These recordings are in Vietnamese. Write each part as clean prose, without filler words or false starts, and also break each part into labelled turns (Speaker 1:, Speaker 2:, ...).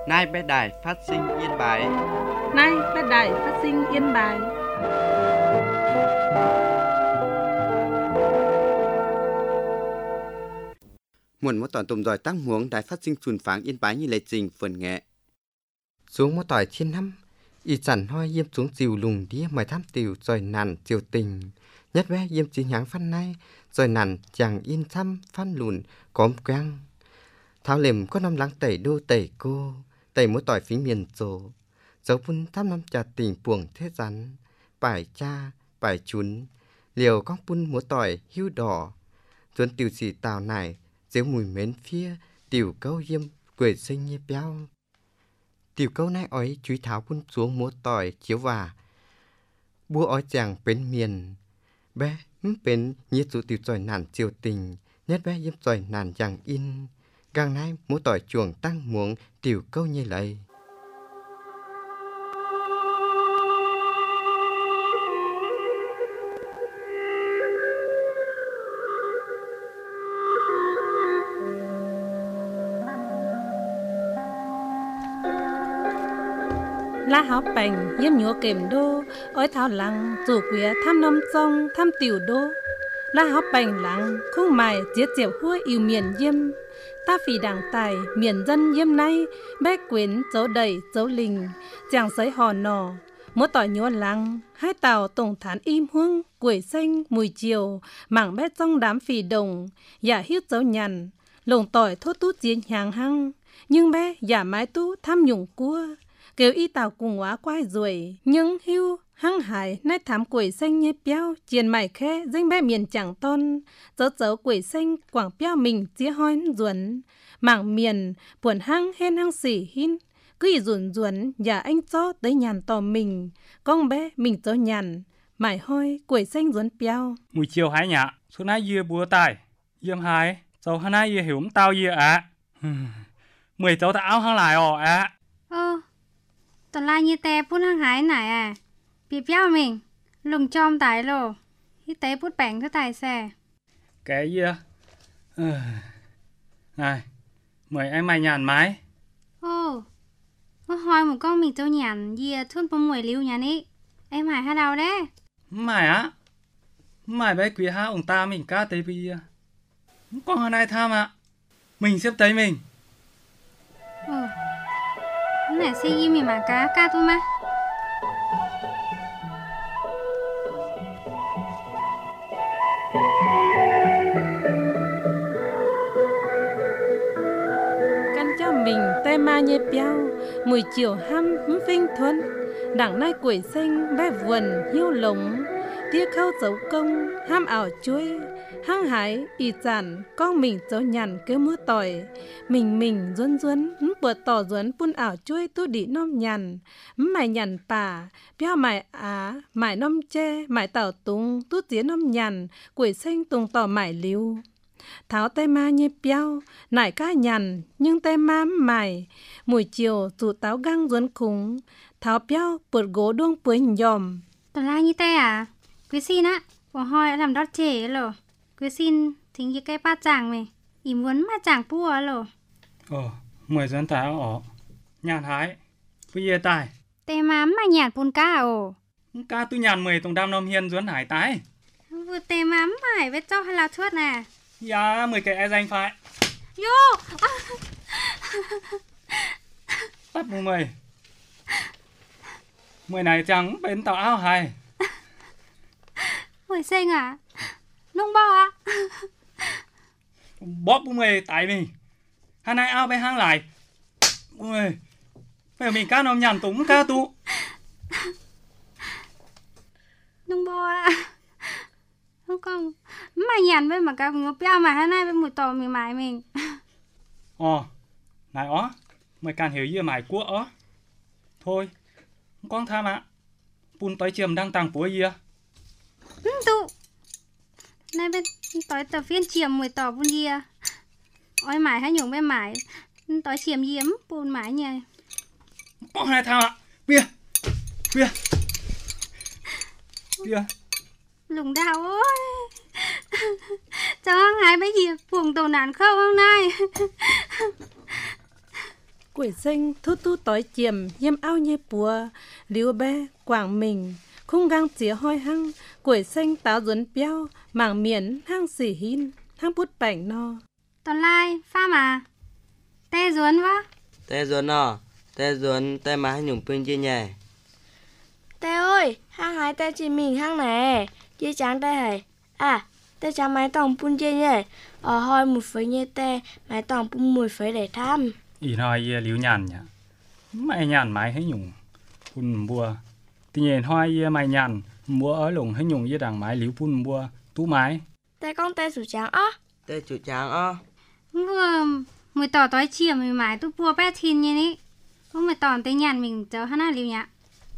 Speaker 1: Nay bé đài phát sinh Yên Bái.
Speaker 2: Nay bé đài phát sinh Yên Bái.
Speaker 1: Muốn một tỏi tùm giỏi tăng muống đài phát sinh chùn pháng Yên Bái như lệ trình phần nghệ. Xuống một tỏi thiên năm, y chẳng hoi yếm xuống chiều lùng đĩa mời tham tiểu rồi nàn chiều tình. Nhất bé yếm chỉ nháng phân nay, rồi nàn chẳng yên thăm phân lùn cóm quang. Tháo lềm có năm lắng tẩy đô tẩy cô, tẩy mỗi tỏi phí miền rồ. Dấu vun thăm năm trà tình buồng thế rắn, bài cha, bài chún, liều con bún múa tỏi hưu đỏ. Tuấn tiểu sĩ tào nải, dếu mùi mến phía, tiểu câu yếm quể sinh như béo. Tiểu câu này ói chúi tháo bún xuống múa tỏi chiếu và búa ói chàng bên miền. Bé bên nhiệt dụ tiểu giỏi nản chiều tình, nhất bé yếm giỏi nản chẳng in. Càng nay múa tỏi chuồng tăng muống tiểu câu như lấy.
Speaker 2: La háo bành yếm nhúa kềm đô, ói tháo lăng rủ quía tham nông trong tham tiểu đô. La háo bành lăng khung mài giết diệu hua yêu miền yếm. Ta phì đảng tài miền dân yếm nay, bé quyến dấu đầy dấu lình, chàng sấy hò nò. Múa tỏi nhúa lăng, hai tàu tổng thán im hương, quẩy xanh mùi chiều, mảng bé trong đám phì đồng, giả hiếp dấu nhằn, lồng tỏi thốt tút diễn nhàng hăng, nhưng bé giả mái tú tham nhung cua. Kêu y tàu cùng hóa quay ruồi, nhưng hưu, hăng hải, nét thám quẩy xanh nhé béo, chiền mải khe, danh bé miền chẳng ton, dấu quẩy xanh, quảng béo mình chia hoi ruẩn, mảng miền, buồn hăng hên hăng xỉ hin, cứ y ruẩn, giả anh cho tới nhàn tò mình, con bé mình cho nhàn, mải hoi, quẩy xanh ruẩn béo.
Speaker 3: Mùi chiều hái nhạ, số nãy dưa búa tài, yếm hái, dầu hả nãy dưa hiểu tao dưa ạ. 10 cháu ta áo hăng lại ạ.
Speaker 4: Tần lai như tè bút hăng hái này à. Bị béo mình, lùng chom tái lồ. Hí tế bút bánh thứ tài xe.
Speaker 3: Cái gì này, mời em mày nhàn mái.
Speaker 4: Hỏi một con mình cho nhàn gì thun bông mùi lưu nhàn ý. Em hãy hát đâu đấy.
Speaker 3: Mày á. Mày bé quý hát ông ta mình ca tế bây giờ. Con hôm nay tham ạ. Mình xếp tới mình.
Speaker 4: Này xe gì mình mà ca thôi mà.
Speaker 2: Căn cho mình tay ma nhê béo, mùi chiều hăm vinh thuần, đằng nay quẩy xanh bé vườn hiu lồng, tia khâu dấu công ham ảo chuối, hăng hái y chản con mình dấu nhằn kêu múa tỏi, mình ruân bữa tỏ ruân pun ảo chuối tu đi nom nhằn, mải nhằn bà béo mải á mải nom che mải tảo tung tu tiến nom nhằn quẩy xanh tung tỏ mải liu. Tháo tay ma nhê béo, nải ca nhằn, nhưng tay ma mải, mùi chiều tụ táo găng ruốn khúng, tháo béo bột gỗ đuông bưới nhòm.
Speaker 4: Tần lai như tè à? Quý xin á, bỏ hỏi làm đót chế lồ. Quý xin thính như cái ba chàng mình, ý muốn mà chàng bùa lồ.
Speaker 3: 10 dân táo ổ, nhàn hái, bây giờ tài.
Speaker 4: Tè má mà nhàn bún ca ổ.
Speaker 3: Ca tu nhàn 10 tổng đam nông hiên duấn hải tái.
Speaker 4: Vừa tè má mải với cho hay là thuốc nè.
Speaker 3: Dạ, 10 cái ai danh phải.
Speaker 4: Vô!
Speaker 3: Bắt mùa 10. 10 này chẳng bên tàu áo hay.
Speaker 4: 10 xanh à? Nông bò à?
Speaker 3: Bóp mùa 10 tại mình. Hà này áo bên hang lại. Mùa 10. Bây giờ mình cá nông nhàn túng cá tu.
Speaker 4: Nông bò à? Không con, mà nhàn với mà cả ngọc béo mà hôm nay với mùi tò mình mải mình.
Speaker 3: Này ó, mày càng hiểu gì mải của ó. Thôi, con tham ạ. Bún tới chiềm đang tàng của gì à?
Speaker 4: Tụ. Này bên tới tờ phiên chiềm mùi tò bún gì à? Ôi mải hay nhung bên mải. Tới chiềm gì ấm bún mải nhỉ?
Speaker 3: Con này tham ạ. Bia.
Speaker 4: Lùng đào ơi. Cháu hăng hái bây giờ buồng tàu nản khâu hôm nay.
Speaker 2: Quỷ sinh thu thu tối chiềm yếm ao nhê bùa liu bé quảng mình khung gang chĩa hoi hăng quỷ sinh táo duấn béo mảng miền hang xỉ hin hang bút bảnh no
Speaker 4: Tòn lai pha mà te duấn vá
Speaker 5: Te duấn nọ te duấn te má nhung pin chia nhẹ
Speaker 6: Te ơi hang hái te chỉ mình hang này chia trắng te hầy te trắng máy tòng pun chia nhẹ ở hoi một phẩy nhẹ te máy tòng pun 10 phẩy để thăm
Speaker 3: ý nói ye liu nhàn nhá mày nhàn mày hay nhung pun bùa tuy nhiên hoi ye mày nhàn bùa ở lùng hay nhung ye đằng mày liu pun bùa tú mày
Speaker 6: te con te sủ trắng á
Speaker 5: te chủ tráng ó
Speaker 4: vừa mùi tỏ tối chiềm mùi mái tu bùa bé thìn như ní không mùi tòn tới nhàn mình cháu hắn liu nhạ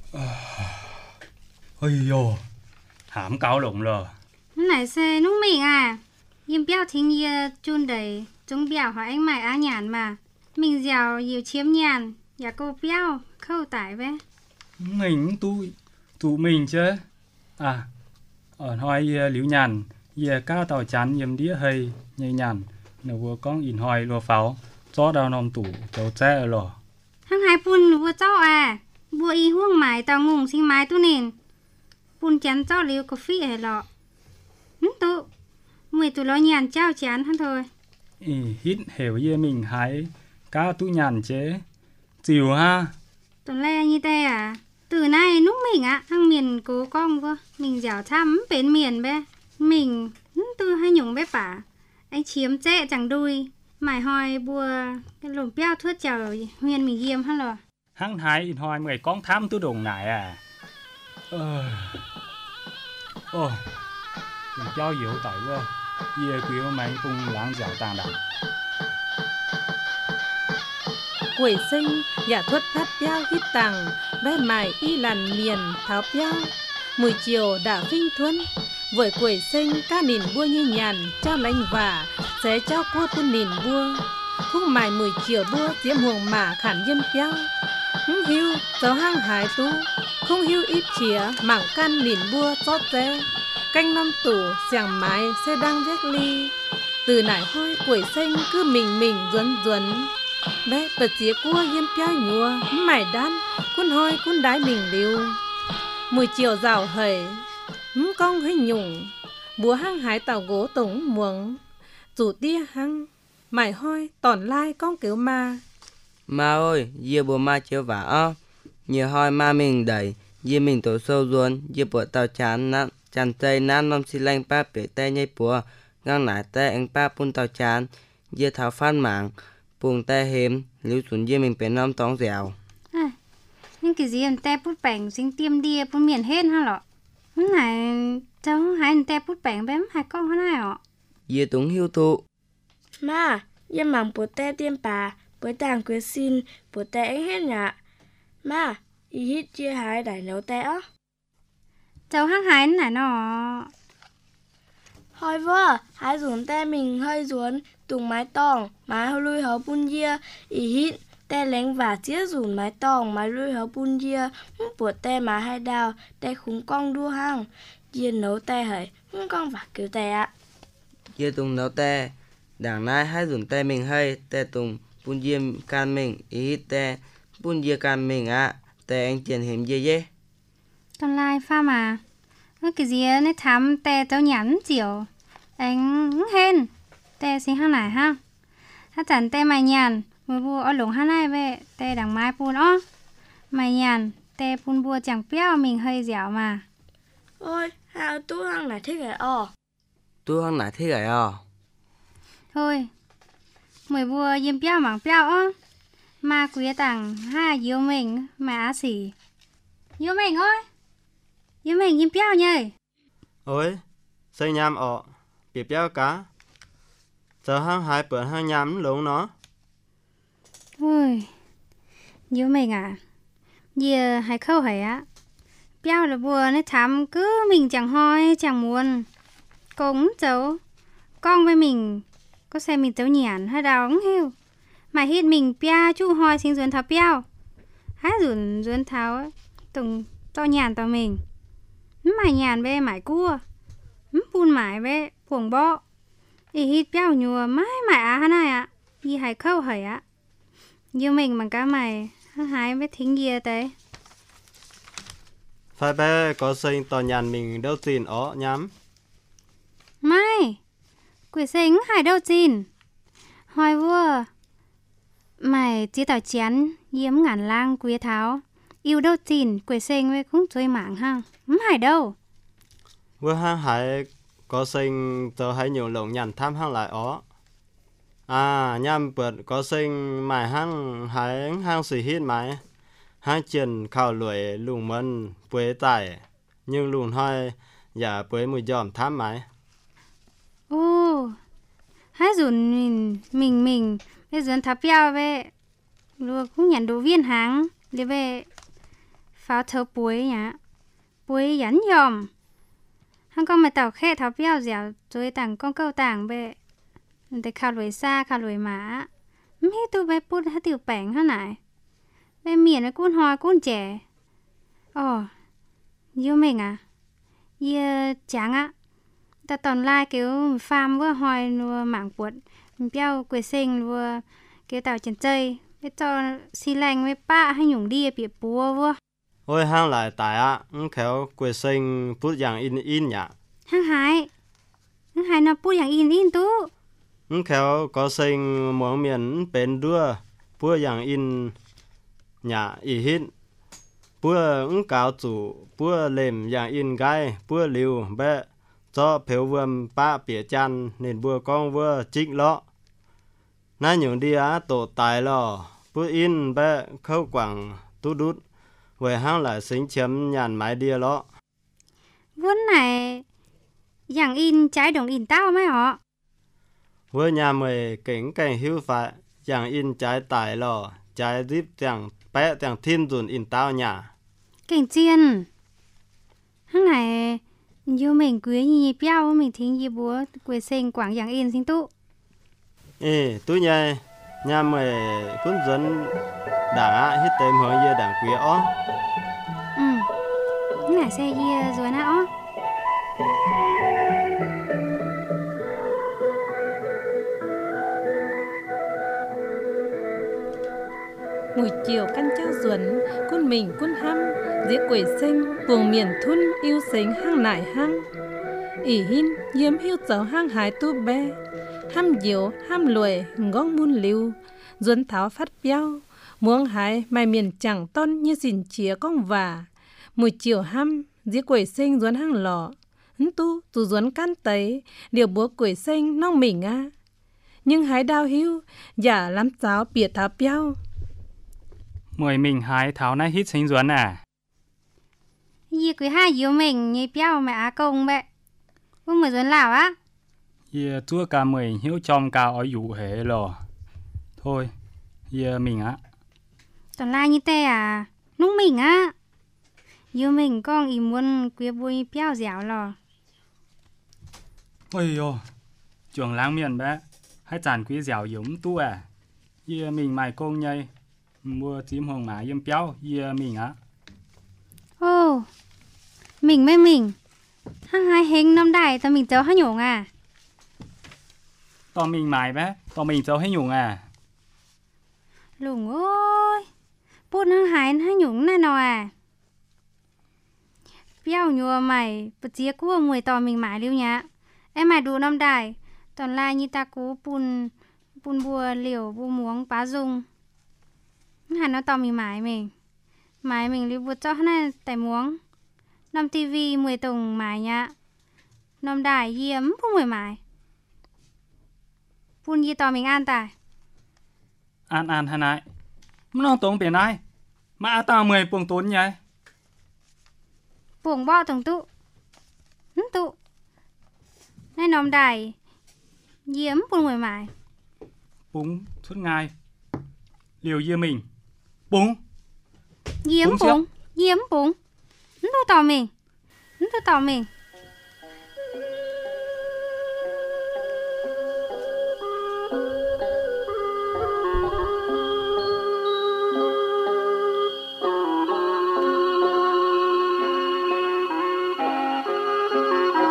Speaker 3: ôi yo hãm cao lùng rồi
Speaker 4: này xe nung mình yếm béo thính như chun đầy chúng béo hỏi anh mày á nhàn mà mình dẻo nhiều chiếm nhàn và cô béo khâu tải bé
Speaker 3: mình tụ mình chứ ở hoi liu nhàn ye cao tàu chán yếm đĩa hay nhây nhàn nếu vừa con in hoi lúa pháo cho đào nòng tủ cháu trẻ rồi
Speaker 4: hăng hai pun vừa cháu bùa y huông mái tàu ngùng sinh mái tu nền pun chán cháu liu có phí hay lọ tụ mùi tụ lo nhàn trao chán hơn thôi
Speaker 3: hít hiểu ye mình hái cao tụ nhàn chế chịu ha
Speaker 4: tuần lê như thế từ nay lúc mình hăng miền cố con cơ mình dẻo thăm bên miền bé mình tư hay nhung bé bả anh chiếm trệ chẳng đuôi mải hoi bùa cái lồng béo thướt chào huyền mình yếm hả lò
Speaker 3: hăng hái in hoi người con tham tư đồng này mình cho dịu tại cơ ye quý mày cùng lãng dẻo tàng đẳng
Speaker 2: quỷ sinh giả thuật phát béo hít tàng bé mải y làn miền tháo béo mùi chiều đã vinh thuấn với quỷ sinh ca nìn bua như nhàn cho lành vả sẽ cho cua pun nìn bua khúc mải mùi chiều bua diễm huồng mả khản yếm béo hứng hiu cháu hang hải tú không hiu ít chĩa mảng can nìn bua chót ré canh năm tủ giảng mái sẽ đang vét ly từ nải hoi quỷ sinh cứ mình duấn bé bật dĩa cua yếm béo nhua mải đan cuốn hoi cuốn đái mình liu mùi chiều rào hầy con hay nhung búa hăng hái tàu gỗ tổng muống chủ tia hăng mải hoi tòn lai con kiểu
Speaker 5: ma ơi ye bùa ma chiếu vả ó nhiều hoi ma mình đẩy ye mình tổ sâu ruồn ye bùa tàu chán nặng chăn tây nan nom xi lanh pa bể tay nhây bùa ngang nải tay anh pa pun tàu chán ye tháo phan mảng puồng tay hếm liu xuống ye mình bể nom tóng dẻo
Speaker 4: nhưng cái gì te bút bảnh sinh tiêm đia bút miền hết ha lọ này cháu hai te bút bảnh bém hai con thế này họ
Speaker 5: ye túng hiu thụ
Speaker 6: mà ye mảng bố te tiêm bà bố tàng quyết xin bố te anh hết nhạ mà y hít chia hái đẩy nấu te á
Speaker 4: cháu hăng hái này nó
Speaker 6: hoi vơ hái ruốn te mình hơi ruốn tùng mái tòng mái lui hấu bun ye y hít te lén và chia rủn mái tòng mái lui hấu bun ye bố te má hai đào te khúng con đua hang ye nấu te hởi con và cứu te ạ
Speaker 5: ye tùng nấu te đảng nai hai ruốn te mình hơi te tùng pun ye can mình ý hít te pun ye can mình te anh tiền hiểm ye
Speaker 4: Tòn lai pha mà cái gì này thắm te cháu nhắn chiều anh hên te xin hăng này ha hát chẳng te mày nhàn mùi bùa ở lủng hát này về te đằng mai pun mày nhàn te pun bùa chẳng béo mình hơi dẻo mà
Speaker 6: ôi hao tú hăng này thích rồi
Speaker 5: tu hăng nải thế gầy
Speaker 4: thôi mùi bùa yếm béo mảng béo mà quý tặng hai yêu mình mà á xỉ yêu mình ơi yêu mình yếm béo nhơi
Speaker 7: ôi xây nhám bị béo cá giờ hăng hai bữa hăng nhám lúng nó
Speaker 4: ôi yêu mình giờ hay khâu hả béo là bùa nó thắm cứ mình chẳng hoi chẳng muốn cũng cháu con với mình có xem mình cháu nhàn hay đào cũng hiu mà hít mình béo chú hoi xin duyên tháo béo hái duyên tháo từng to nhàn to mình mải nhàn về mải cua pun mải về puồng bọ y hít béo nhùa mãi mải này y hay khâu hởi Như mình bằng cá mày, hái biết thính kia tới.
Speaker 7: Phải bé có sinh tỏ nhàn mình đâu tin ó nhắm.
Speaker 4: Mai, quỷ sinh hải đâu chín. Hỏi vua, mày chỉ tỏ chén, yếm ngàn lang quý tháo. Yêu đâu chín, quỷ sinh với cũng chơi mạng hăng. Hải đâu.
Speaker 7: Vừa hang hải có sinh tớ hãy nhiều lồng nhàn tham hang lại ó. À, nhằm bật có sinh mải hang sĩ hít mải. Hang chân khảo lưỡi lùng mân bế tải. Nhưng lùng hoi giả bế mùi giòm tham mải.
Speaker 4: Ồ, hãy dùn mình bây giờ tháp nhau về. Rồi cũng nhận đồ viên hàng. Để về pháo thơ bối nhá. Bối nhắn giòm. Hang con mày tàu khe tháp nhau dẻo rồi tảng con câu tảng về. Để khảo lưỡi xa, khảo lưỡi má. Mấy tôi bé bút hát tiểu bánh hả nại. Bé miền với cuốn hoa cuốn trẻ. Ồ, yêu mình à? Yêu chán á. Ta toàn lai kiểu farm vừa hỏi vừa mảng quật. Béo quê sinh vừa kiểu tàu chân chơi. Bé cho xì lành với bạ hay nhủng đi bị búa vừa.
Speaker 7: Ôi hang lại tại á, khéo quê sinh bút dạng in nhá.
Speaker 4: Hang hái nó bút dạng in tú.
Speaker 7: Khéo có sinh muỗng miền bên đua, bút dạng in nhá ý hít. Bút cáo chủ, bút lềm dạng in gai, bút liu bé. Cho phiếu vườn ba bỉa chăn nên bùa con vừa trích lọ. Nãy những đi á tổ tài lò, bữa in bé khâu quảng tú đút. Về hang lại xính chấm nhàn mái đia lọ.
Speaker 4: Vốn này, dạng in trái đồng in tao mấy họ.
Speaker 7: Vừa nhà mày kính cảnh hữu phải, dạng in trái tài lò, trái díp chẳng bé chẳng thiên dùn in tao nhà.
Speaker 4: Cảnh chiên. Hang này... Yêu mình quý như béo mình thính như búa quê sinh quảng dạng in sinh tụ.
Speaker 7: Ê, tôi nhai, nhà mày cũng dẫn đảng á hít tên hướng như đảng quý ó.
Speaker 4: Ngả xe như rồi nè ó.
Speaker 2: Mùi chiều căn trao ruẩn, quân mình quân hăm, dĩa quỷ sinh, buồng miền thun yêu sinh hang nải hang. ỉ hin, yếm hiu cháu hang hái tu bé, hăm diều, hăm lùi, ngóng muôn liu, duân tháo phát béo, muông hái, mày miền chẳng ton như xỉn chía con vả. Mùi chiều hăm, dĩa quỷ sinh duân hang lọ, tu duân can tấy, điều búa quỷ sinh nong mình á. Nhưng hái đau hiu, giả lắm cháu bịa tháo béo.
Speaker 3: Mời mình hái tháo này hít sinh duẩn à?
Speaker 4: Dì quý hai dìu mình như béo mẹ á công bệ. Không mời duẩn lào á?
Speaker 3: Dì chúa cả mời hiếu trong cao ở dụ hệ lò. Thôi, dì mình á.
Speaker 4: Toàn lai như tê à? Núc mình á. Dìu mình con ý muốn quý bùi béo dẻo lò.
Speaker 3: Ôi dồi, trường láng miền bé. Hãy chản quý dẻo giống tu à? Dì mình mày công nhây. Mua chím hồng má yếm béo, dì mình á.
Speaker 4: Ồ, mình mấy mình. Hăng hai hình năm đại ta mình cháu hả nhổ à?
Speaker 3: Tao mình mày bé, tao mình cháu hay nhung à?
Speaker 4: Lùng ơi, bút hăng hai hả nhúng nè nọ à? Béo nhùa mày, bật chia của mùi tò mình mãi liêu nhá. Em mày đủ năm đại, toàn lai như ta cố bùn bùa liều bùa muống bá dung. Hẳn nó tò mình mình liu bút cho này tại muống. Năm tivi 10 tùng mài nhá. Năm đài yếm phúc 10 mài. Phun gì tò mình ăn tài.
Speaker 3: Ăn hả nại? Nó tốn biển ai? Mà tao 10 buồng tốn nhỉ?
Speaker 4: Buồng bọ tổng tụ. Tụ. Này năm đài yếm phun 10 mài.
Speaker 3: Búng suốt ngày. Liều dưa mình. Búng.
Speaker 4: Yếm búng. Yếm búng. Nó tò mình.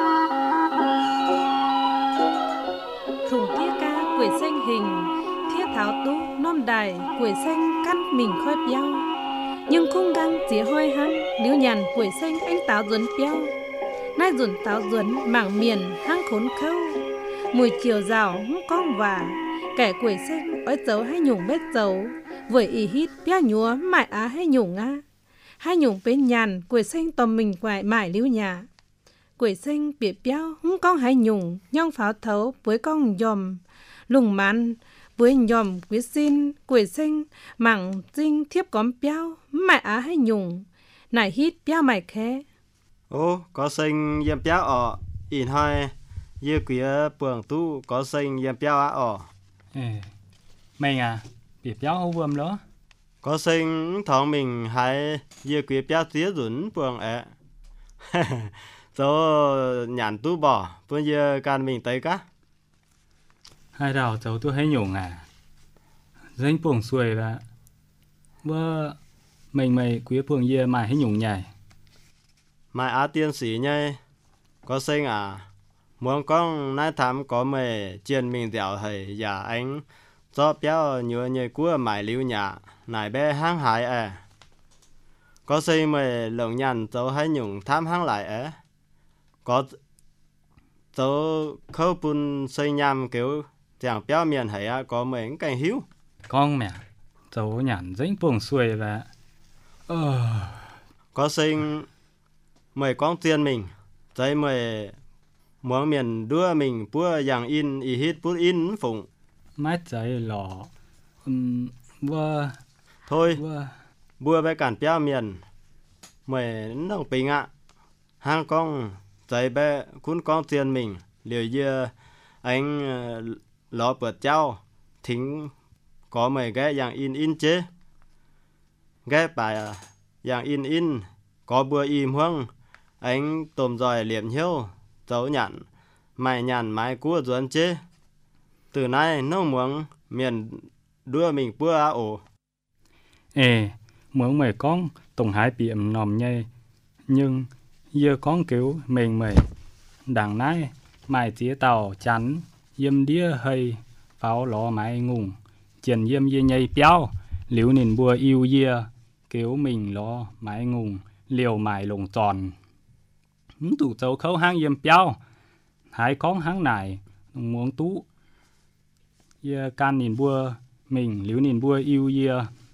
Speaker 2: Thùng tia ca quỷ xanh hình, thiết tháo tú non đài quỷ xanh căn mình khói béo nhưng không găng chỉ hoi hắn liễu nhàn quỷ xanh anh táo duẩn béo nai duẩn táo duẩn mảng miền hang khốn khâu mùi chiều rào con và kẻ quỷ xanh ói dấu hay nhung bết dấu với ý hít béo nhúa mại á hay nhung á hai nhung bên nhàn quỷ xanh tòm mình quại mải liễu nhà quỷ xanh bị béo con hai nhung nhong pháo thấu với con dòm lùng màn với nhòm quý xin quỷ sinh mảng dinh thiếp cóm béo mẹ á hay nhung nải hít béo mày khé
Speaker 7: ô có sinh yếm béo ở in hai như quía bường tu có sinh yếm béo á ở
Speaker 3: mày à bị béo hô vườm đó
Speaker 7: có sinh thằng mình hay như quía béo tía rủn bường ạ số nhàn tu bỏ bây giờ can mình tới cá
Speaker 3: hai đào cháu tôi hay nhung à danh buồng xuôi là bơ mày quý buồng ye mày hay nhung nhảy
Speaker 7: mày á tiên sĩ nhây có sinh à muốn con nãy thắm có mày chiên mình dẻo thầy giả anh cho béo nhựa nhầy cua mày liu nhà nải bé hang hại à có sinh mày lợn nhằn cháu hay nhung tham hang lại à có cháu khâu bún xây nhằm kiểu chẳng béo miền hay có mấy cái hiếu
Speaker 3: con mẹ cháu nhàn danh buồng xuôi là
Speaker 7: có sinh mày con tiền mình thấy mày muốn miền đưa mình bữa dạng in ý hít bút in phụng
Speaker 3: mát giấy lò bơ
Speaker 7: thôi bữa bé cản béo miền mày nông bình ạ hang con thấy bé cuốn con tiền mình liều giờ anh lò bớt cháu thính có mấy cái dạng in chế cái bài dạng in có bữa im hoang anh tôm giỏi liệm hiếu dấu nhặn mày nhàn mái cua ruột chế từ nay nó muốn miền đưa mình bữa á ổ
Speaker 3: muốn mày con tổng hải biệm nòm nhây nhưng giờ con kiểu mình mày đằng nay mày tía tàu chắn yếm đĩa hơi pháo lò mày ngùng chuyện yếm ye nhây béo liễu nền bùa yêu ye kiểu mình lò mày ngùng liều mày lồng tròn tụ châu khâu hang yếm béo hai con hang này muốn tú ye can nền bùa mình liễu nền bùa yêu ye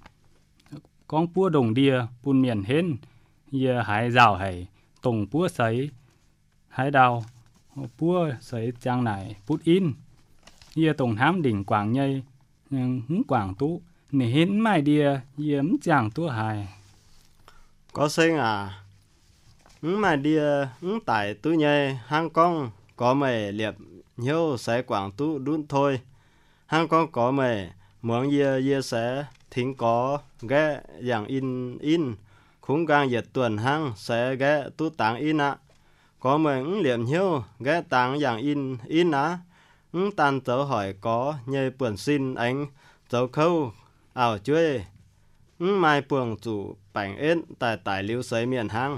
Speaker 3: con bùa đồng đia bùn miền hên ye hải rào hải tổng bùa sấy hải đào bùa sấy trang này bút in ye tổng hám đỉnh quảng nhây nhưng quảng tú nè hên mai đia yếm chàng tú hài
Speaker 7: có sinh à mai đia tại tú nhây hang con có mày liệp hiếu sẽ quảng tú đun thôi hang con có mày muốn ye sẽ thính có ghé dạng in khung gang dệt tuần hang sẽ ghé tú tảng in ạ có mày liệp hiếu ghé tảng dạng in á tan tớ hỏi có nhây bườn xin anh dấu khâu ảo chuối mai buồng chủ bảnh ết tại liêu sấy miền hang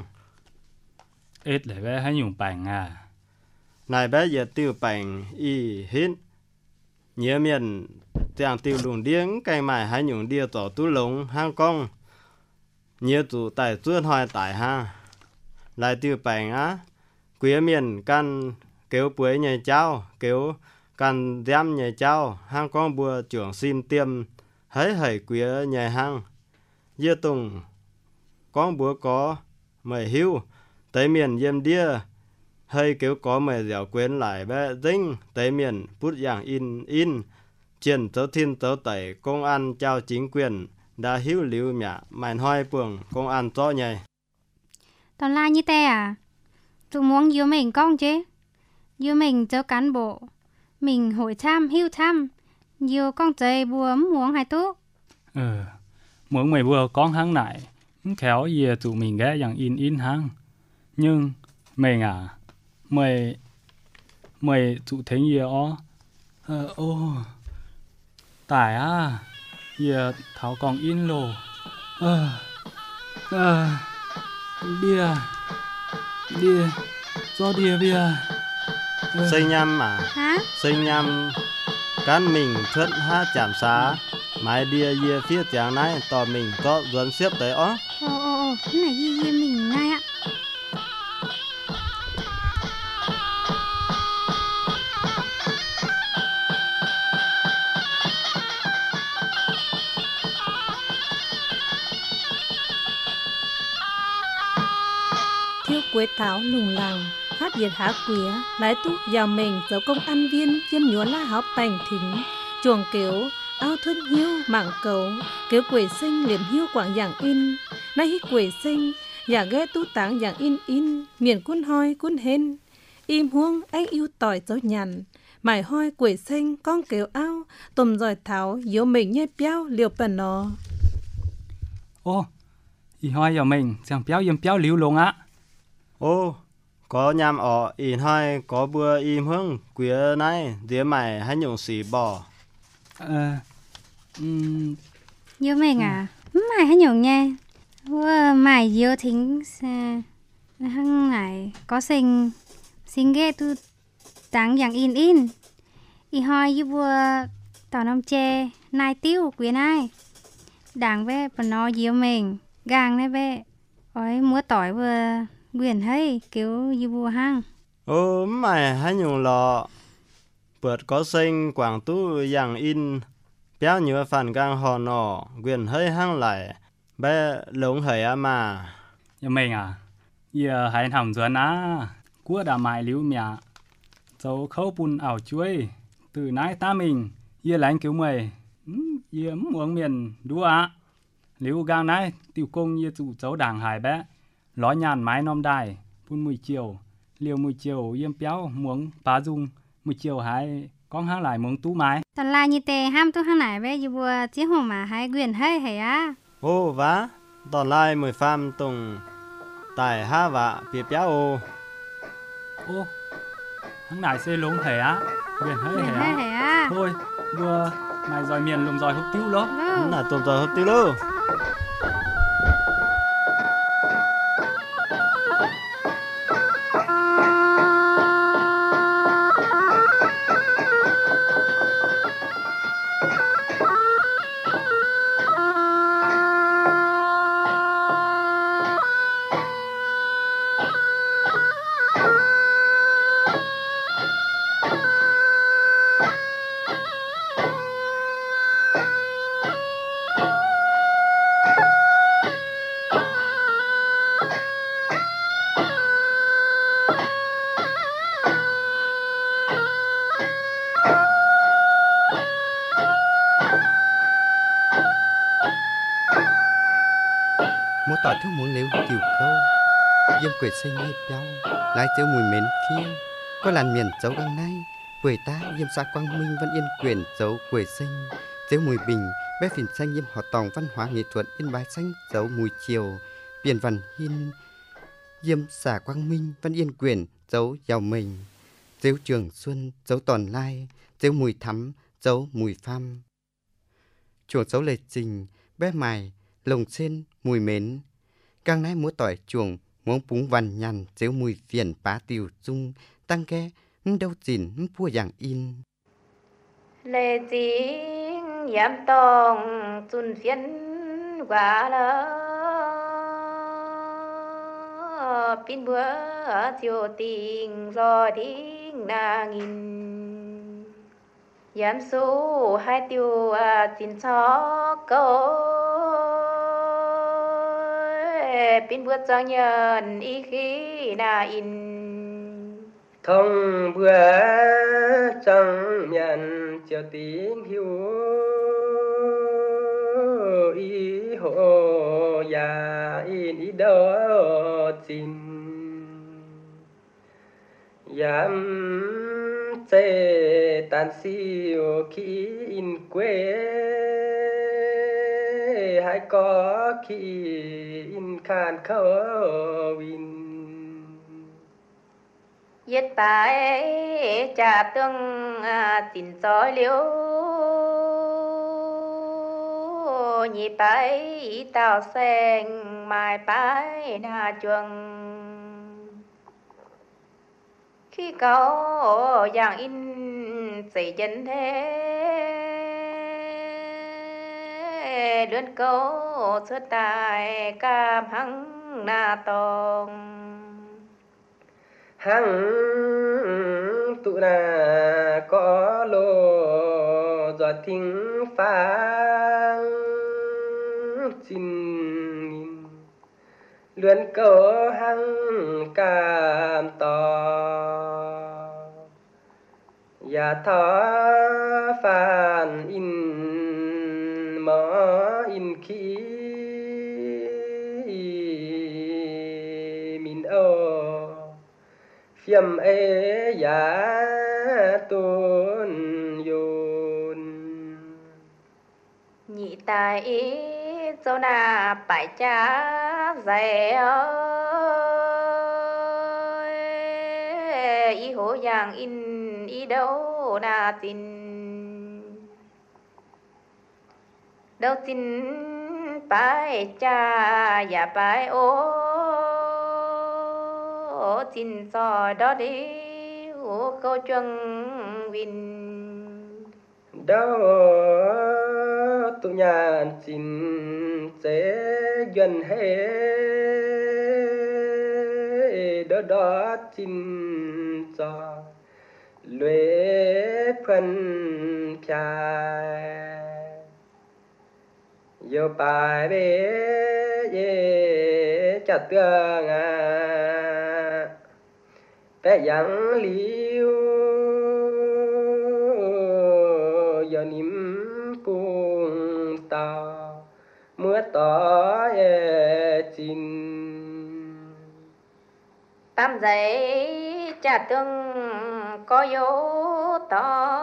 Speaker 3: ết lại bé hay nhung bảnh à
Speaker 7: này bé giờ tiêu bảnh y hít nhớ miền chàng tiêu lùng điếng cây mài hay nhung đia tổ tú lùng hang con nhớ chủ tại tuôn hoài tại ha lại tiêu bảnh á quý miền căn kéo bưới nhảy trao kéo căn giam nhảy trao hang con bùa trưởng sim tiêm hãy quý nhảy hang dưa tùng con búa có mày hiu tới miền yêm đia hay kéo có mày dẻo quên lại bé dinh tới miền bút dạng in triển tớ thiên tớ tẩy công an trao chính quyền đã hiu liu mẹ màn hoài buồng công an to nhảy
Speaker 4: toàn là như thế à tụi muốn yêu mình con chứ yêu mình cho cán bộ mình hội tham hiu tham yêu con chơi bùa muốn hay tốt
Speaker 3: muốn mày bùa con hang này khéo gì tụi mình ghé dạng in hang nhưng mày à mày tụi thấy gì tải à giờ tháo còn in lồ bia
Speaker 7: xây nhăm mà
Speaker 4: hả
Speaker 7: xây nhăm căn mình thất ha chạm xá mái đia dìa phía tiếng này tỏ mình có duẩn xếp tới ó.
Speaker 4: Cái này dìa mình ngay ạ.
Speaker 2: Thiếu quế thảo lùng lằng phát diệt hạ quía lái tú giàu mình dấu công ăn viên chiêm nhúa la háo bành thính chuồng kiểu áo thuần hiu mạng cầu kiểu quỷ sinh liềm hiu quảng dạng in nay hít quỷ sinh giả ghé tú táng dạng in miền quân hoi quân hên im huông anh yêu tỏi dấu nhằn mải hoi quỷ sinh con kiểu áo tùm giỏi thảo yếu mình nhai béo liều bẩn nó.
Speaker 3: Ô, ý hoi giờ mình chẳng béo liu luôn á.
Speaker 7: Ô, có nhằm ở in hai có bữa im hương quía này dĩa mày hay nhung xỉ bò.
Speaker 4: Dìa mình à, mày hay nhung nha. Mày dìa thính hăng này có sinh ghê tu táng dạng in. Ý hoi dìa bùa tỏ nông chê nai tiêu quía này. Đáng về bà nó dìa mình gang này về. Ôi mua tỏi vừa quyền hay kiểu dìa bùa hăng.
Speaker 7: Ô, mày hay nhung lọ. Bượt có sinh quảng tu dạng in. Béo nhựa phản gang hò nọ quyền hơi hăng lại. Bé lống hầy mà.
Speaker 3: Giờ mình à, giờ hãy hỏng duẩn á. Cua đã mại liu mẹ. Dấu khâu bùn ảo chuối. Từ nãy ta mình, giờ lánh cứu mày. Giờ muốn miền đua á. Liu gang nãy, tiểu công giờ chủ dấu đảng hải bé. Ló nhàn mái nôm đài, bùn mùi chiều. Liều mùi chiều yếm béo muốn bá dung. Mùi chiều hãy con hăng lại muốn tú mái.
Speaker 4: Tần là như tề ham tu hăng này về dìa bùa chí hồ mà hay quyền hay hề á.
Speaker 7: Ô vá, tòn lai mười pham tùng tài ha vạ phía béo ô.
Speaker 3: Ô, hăng lại xê lúng hề á. Quyền hơi
Speaker 4: Quyền
Speaker 3: hề
Speaker 4: hay
Speaker 3: á.
Speaker 4: hề á.
Speaker 3: Thôi, vừa mày giỏi miền lùng giỏi hút tiêu lắm.
Speaker 7: Là tùm tòi hấp tiêu lưu.
Speaker 1: Mua tỏi thuốc muốn liếu tiểu câu Diêm quỷ sinh nhịp nhau Lái tiêu mùi mến phía Có làn miền dấu găng nay Quỷ ta diêm xa quang minh văn yên quyền dấu quỷ sinh Dấu mùi bình bé phìn xanh diêm họ tòng văn hóa nghệ thuật yên bái xanh dấu mùi chiều Biển văn hiên diêm xả quang minh văn yên quyền dấu giàu mình Dấu trường xuân dấu tòn lai Dấu mùi thắm dấu mùi pham Chuồng dấu lệ trình bé mài lồng sen mùi mến càng nãy múa tỏi chuồng muốn búng văn nhằn dếu mùi phiền bá tiểu dung tăng ke đâu chỉnh pua dạng in
Speaker 2: lệ chính yếm tòng chun phiền quả lỡ pin bữa chiều tình lo đinh na nghìn yếm số hai tiêu chín chó câu pin bữa trang nhân ý khí na in
Speaker 8: thông bữa trang nhân chiều tím hiu ý hồ ya in ý đó chín yam chê tan siêu khi in quê hay có khi in khan khâu in
Speaker 2: yết bài trà tương chín soi liễu nhị bài tao sen mai bài na chuông khi có dạng in xây dân thế
Speaker 9: lươn câu xuất tài cam hăng na tòng
Speaker 8: hăng tụ na có lô giọt thính phang chín nghìn lươn câu hăng cam to ya thọ phàn in mõ in khí min ô phiêm ê giá tôn yôn
Speaker 9: nhị tài ý châu na phải cha dạy ơi ý hổ giang in ý đâu na tin đâu tin phải cha ya phải ô tin so đó đi ô câu chuyện vin
Speaker 8: đâu tụ nhà chín chế gần hết đó đó chín cho luyện phân pha yêu bài bê ye chặt tương à bé yang liu giờ niệm buông tao mưa tỏ ye chín
Speaker 9: tam giấy chặt tương có yếu tỏ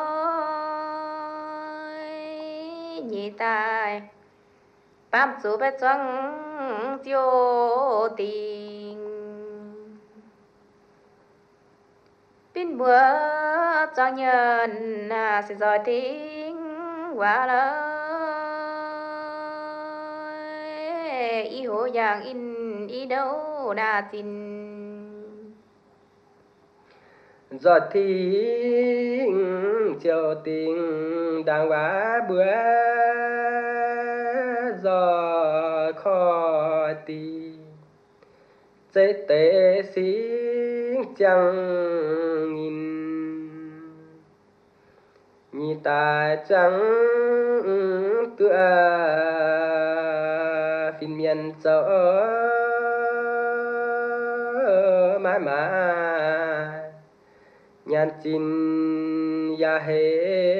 Speaker 9: nhị tài bám số bé trắng tiêu tình pin bữa cho nhân sẽ giỏi tiếng quá lời ý hồ giang in ý đâu đa tin
Speaker 8: giọt tiếng chiều tình đang quá bữa gió khó tì chế tế xin chẳng nhìn nhị tài chẳng tựa phiên miền sợ mãi mãi nhàn chín ya hê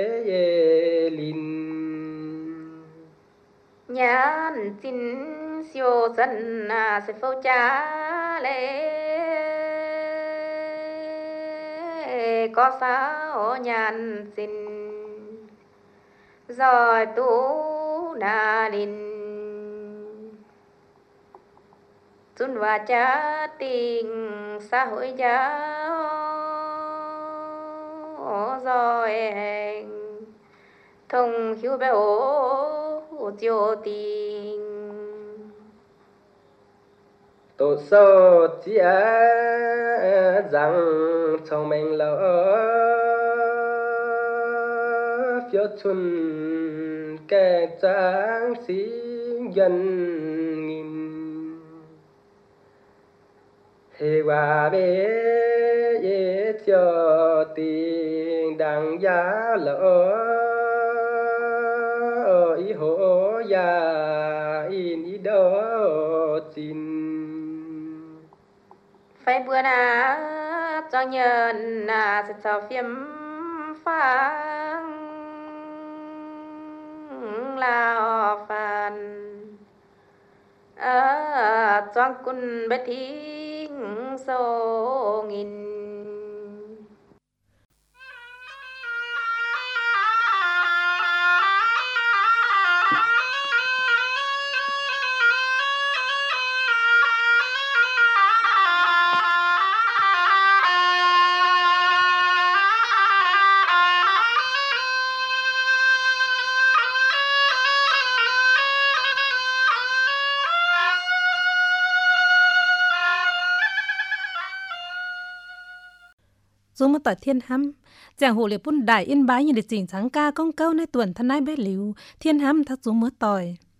Speaker 8: linh
Speaker 9: nhàn xin siêu dân sẽ phô cha lệ có sao nhàn xin rồi tu na linh xuân và cha tình xã hội giáo rồi thông hiếu bé ố chiều tình
Speaker 8: tổ sâu chia rằng trong mình lỡ phiếu xuân kẻ tráng sĩ dân nghìn hề hòa bế ye cho tình đằng giá lỡ ý hổ ya in ý đó xin
Speaker 9: phải bữa na cho nhân sẽ cho phim phang lao phàn choang kun bé thính sâu nghìn
Speaker 2: xuống một tỏi thiên hăm chàng hồ liệp bún đại yên bái như để chỉnh sáng ca công câu nơi tuần thân ai bé liu thiên hăm thắt xuống mớ tỏi